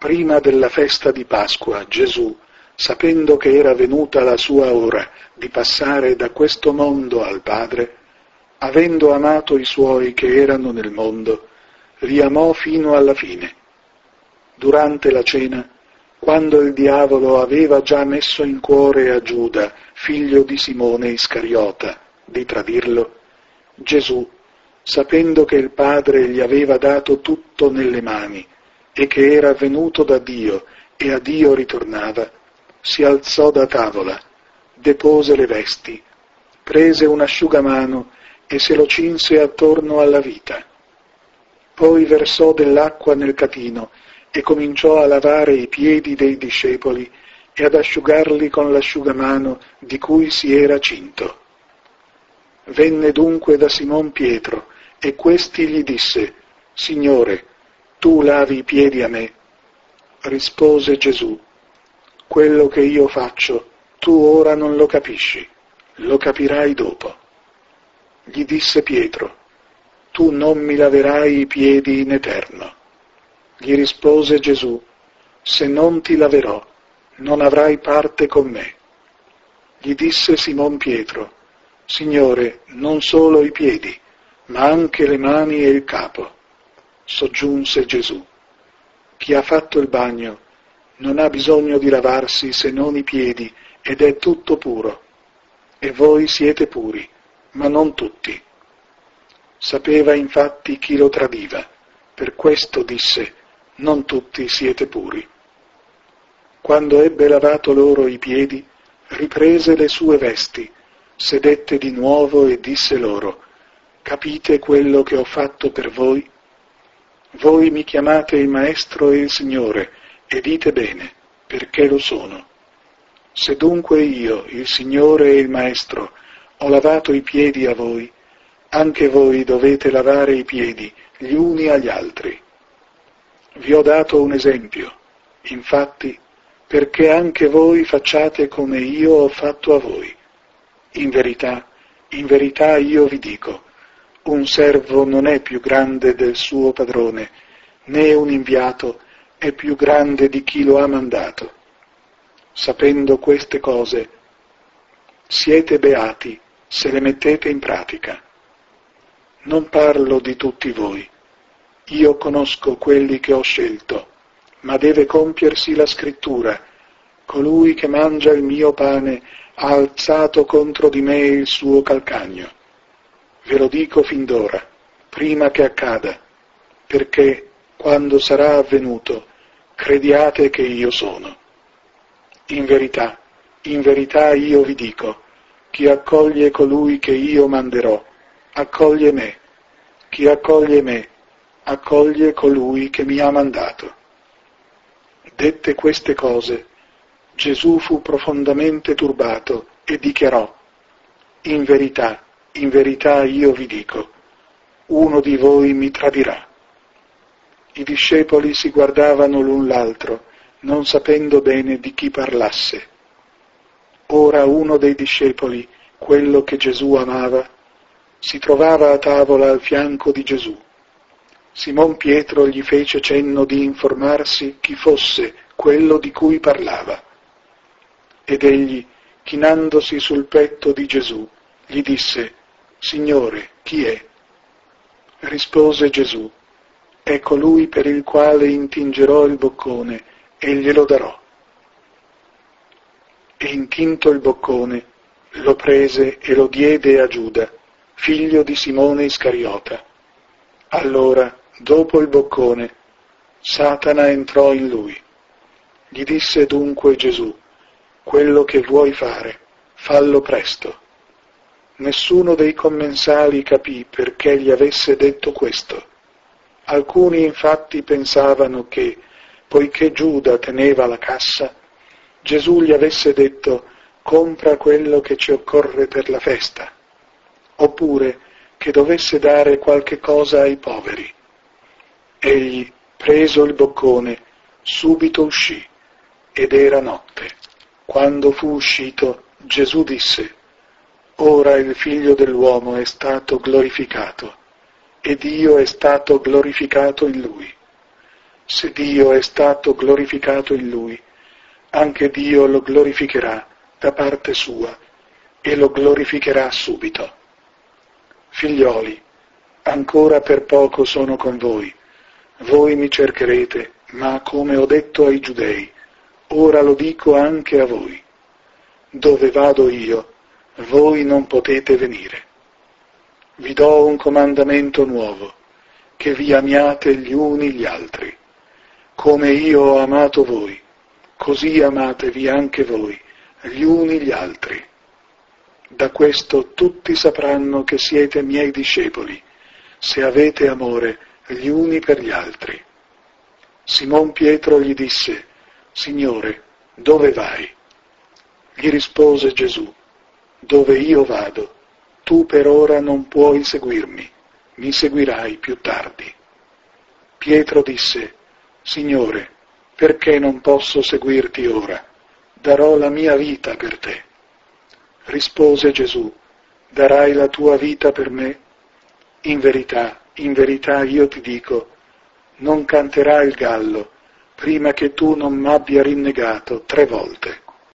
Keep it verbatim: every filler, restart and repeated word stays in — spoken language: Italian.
Prima della festa di Pasqua, Gesù, sapendo che era venuta la sua ora di passare da questo mondo al Padre, avendo amato i suoi che erano nel mondo, li amò fino alla fine. Durante la cena, quando il diavolo aveva già messo in cuore a Giuda, figlio di Simone Iscariota, di tradirlo, Gesù, sapendo che il Padre gli aveva dato tutto nelle mani e che era venuto da Dio e a Dio ritornava, si alzò da tavola, depose le vesti, prese un asciugamano e se lo cinse attorno alla vita. Poi versò dell'acqua nel catino e cominciò a lavare i piedi dei discepoli e ad asciugarli con l'asciugamano di cui si era cinto. Venne dunque da Simon Pietro e questi gli disse: Signore, tu lavi i piedi a me? Rispose Gesù: quello che io faccio tu ora non lo capisci, lo capirai dopo. Gli disse Pietro: tu non mi laverai i piedi in eterno. Gli rispose Gesù: se non ti laverò, non avrai parte con me. Gli disse Simon Pietro: Signore, non solo i piedi, ma anche le mani e il capo. Soggiunse Gesù: chi ha fatto il bagno non ha bisogno di lavarsi se non i piedi, ed è tutto puro. E voi siete puri, ma non tutti. Sapeva infatti chi lo tradiva, per questo disse: non tutti siete puri. Quando ebbe lavato loro i piedi, riprese le sue vesti, sedette di nuovo e disse loro: capite quello che ho fatto per voi? Voi mi chiamate il Maestro e il Signore, e dite bene, perché lo sono. Se dunque io, il Signore e il Maestro, ho lavato i piedi a voi, anche voi dovete lavare i piedi gli uni agli altri. Vi ho dato un esempio, infatti, perché anche voi facciate come io ho fatto a voi. In verità, in verità io vi dico, un servo non è più grande del suo padrone, né un inviato è più grande di chi lo ha mandato. Sapendo queste cose, siete beati se le mettete in pratica. Non parlo di tutti voi, io conosco quelli che ho scelto, ma deve compiersi la scrittura: colui che mangia il mio pane ha alzato contro di me il suo calcagno. Ve lo dico fin d'ora, prima che accada, perché, quando sarà avvenuto, crediate che io sono. In verità, in verità io vi dico, chi accoglie colui che io manderò, accoglie me. Chi accoglie me, accoglie colui che mi ha mandato. Dette queste cose, Gesù fu profondamente turbato e dichiarò: in verità, in verità io vi dico, uno di voi mi tradirà. I discepoli si guardavano l'un l'altro, non sapendo bene di chi parlasse. Ora uno dei discepoli, quello che Gesù amava, si trovava a tavola al fianco di Gesù. Simon Pietro gli fece cenno di informarsi chi fosse quello di cui parlava. Ed egli, chinandosi sul petto di Gesù, gli disse: Signore, chi è? Rispose Gesù: è colui per il quale intingerò il boccone e glielo darò. E intinto il boccone, lo prese e lo diede a Giuda, figlio di Simone Iscariota. Allora, dopo il boccone, Satana entrò in lui. Gli disse dunque Gesù: quello che vuoi fare, fallo presto. Nessuno dei commensali capì perché gli avesse detto questo. Alcuni infatti pensavano che, poiché Giuda teneva la cassa, Gesù gli avesse detto: compra quello che ci occorre per la festa, oppure che dovesse dare qualche cosa ai poveri. Egli, preso il boccone, subito uscì, ed era notte. Quando fu uscito, Gesù disse: ora il Figlio dell'uomo è stato glorificato, e Dio è stato glorificato in lui. Se Dio è stato glorificato in lui, anche Dio lo glorificherà da parte sua e lo glorificherà subito. Figlioli, ancora per poco sono con voi. Voi mi cercherete, ma come ho detto ai giudei, ora lo dico anche a voi. Dove vado io, voi non potete venire. Vi do un comandamento nuovo, che vi amiate gli uni gli altri. Come io ho amato voi, così amatevi anche voi, gli uni gli altri. Da questo tutti sapranno che siete miei discepoli, se avete amore gli uni per gli altri. Simon Pietro gli disse: Signore, dove vai? Gli rispose Gesù: dove io vado, tu per ora non puoi seguirmi, mi seguirai più tardi. Pietro disse: Signore, perché non posso seguirti ora? Darò la mia vita per te. Rispose Gesù: darai la tua vita per me? In verità, in verità io ti dico, non canterà il gallo prima che tu non m'abbia rinnegato tre volte.